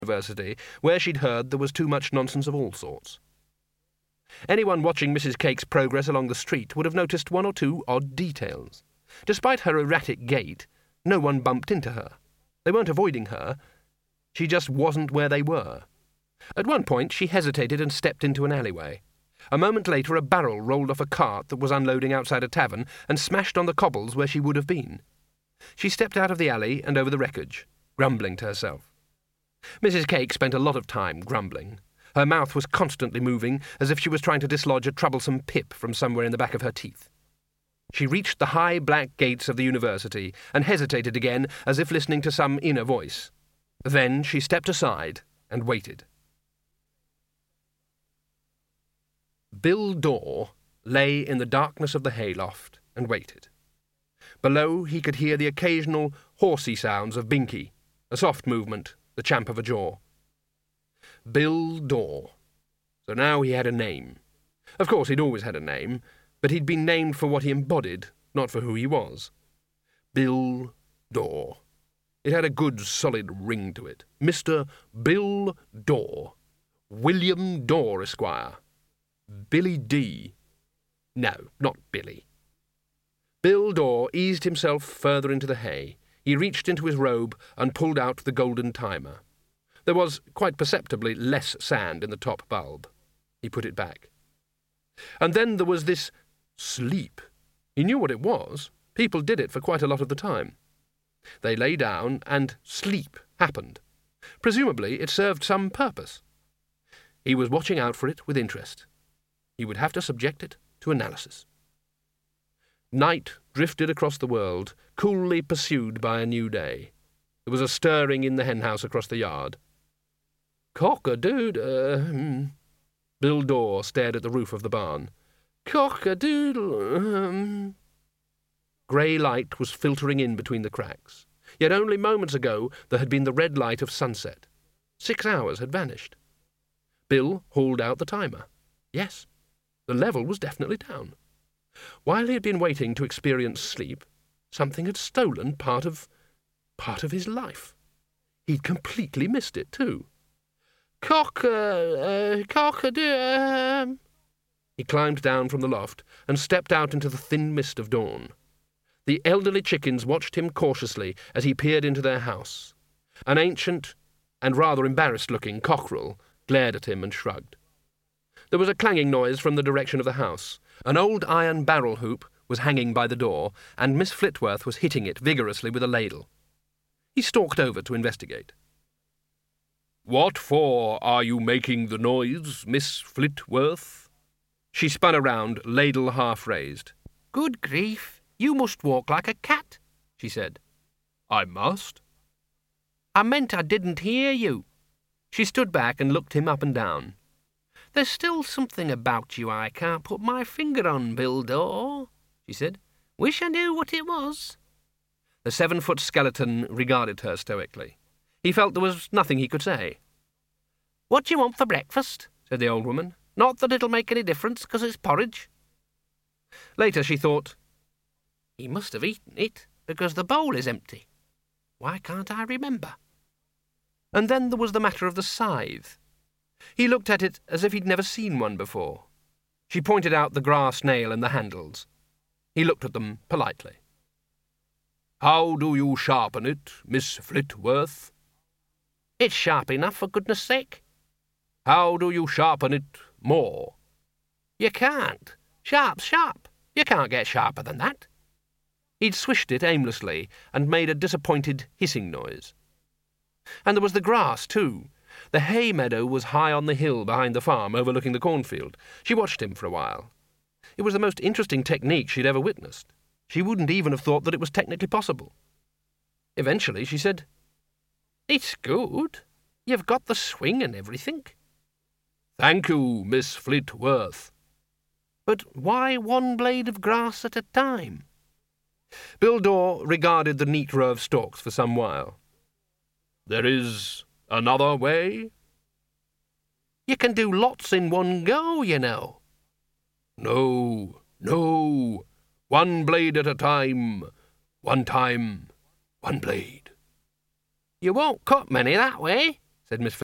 university, where she'd heard there was too much nonsense of all sorts. Anyone watching Mrs. Cake's progress along the street would have noticed one or two odd details. Despite her erratic gait, no one bumped into her. They weren't avoiding her. She just wasn't where they were. At one point, she hesitated and stepped into an alleyway. A moment later, a barrel rolled off a cart that was unloading outside a tavern and smashed on the cobbles where she would have been. She stepped out of the alley and over the wreckage, grumbling to herself. Mrs. Cake spent a lot of time grumbling. Her mouth was constantly moving, as if she was trying to dislodge a troublesome pip from somewhere in the back of her teeth. She reached the high black gates of the university and hesitated again, as if listening to some inner voice. Then she stepped aside and waited. Bill Dawes lay in the darkness of the hayloft and waited. Below he could hear the occasional horsey sounds of Binky, a soft movement, the champ of a jaw. Bill Dawes. So now he had a name. Of course, he'd always had a name, but he'd been named for what he embodied, not for who he was. Bill Dawes. It had a good, solid ring to it. Mr. Bill Dawes. William Dawes, Esquire. Billy D. No, not Billy. Bill Dawes eased himself further into the hay. He reached into his robe and pulled out the golden timer. There was, quite perceptibly, less sand in the top bulb. He put it back. And then there was this sleep. He knew what it was. People did it for quite a lot of the time. They lay down, and sleep happened. Presumably it served some purpose. He was watching out for it with interest. He would have to subject it to analysis. Night drifted across the world, coolly pursued by a new day. There was a stirring in the henhouse across the yard. Cock-a-doodle. Bill Dawes stared at the roof of the barn. Cock-a-doodle. Grey light was filtering in between the cracks. Yet only moments ago there had been the red light of sunset. 6 hours had vanished. Bill hauled out the timer. Yes, the level was definitely down. While he had been waiting to experience sleep, something had stolen part of his life. He'd completely missed it, too. Cock-a-doodle. He climbed down from the loft and stepped out into the thin mist of dawn. The elderly chickens watched him cautiously as he peered into their house. An ancient and rather embarrassed-looking cockerel glared at him and shrugged. There was a clanging noise from the direction of the house. An old iron barrel hoop was hanging by the door, and Miss Flitworth was hitting it vigorously with a ladle. He stalked over to investigate. "What for are you making the noise, Miss Flitworth?" She spun around, ladle half raised. "Good grief, you must walk like a cat," she said. "I must?" "I meant I didn't hear you." She stood back and looked him up and down. "There's still something about you I can't put my finger on, Bill Dawes," she said. "Wish I knew what it was." The 7-foot skeleton regarded her stoically. He felt there was nothing he could say. "What do you want for breakfast?" said the old woman. "Not that it'll make any difference, 'cause it's porridge." Later she thought, "He must have eaten it, because the bowl is empty. Why can't I remember?" And then there was the matter of the scythe. He looked at it as if he'd never seen one before. She pointed out the grass nail and the handles. He looked at them politely. "How do you sharpen it, Miss Flitworth?" "It's sharp enough, for goodness sake." "How do you sharpen it more?" "You can't. Sharp's sharp. You can't get sharper than that." He'd swished it aimlessly and made a disappointed hissing noise. And there was the grass, too. The hay meadow was high on the hill behind the farm, overlooking the cornfield. She watched him for a while. It was the most interesting technique she'd ever witnessed. She wouldn't even have thought that it was technically possible. Eventually she said, "It's good. You've got the swing and everything." "Thank you, Miss Flitworth." "But why one blade of grass at a time?" Bill Dawes regarded the neat row of stalks for some while. "There is another way?" "You can do lots in one go, you know." No. One blade at a time. One time, one blade." "You won't cut many that way," said Miss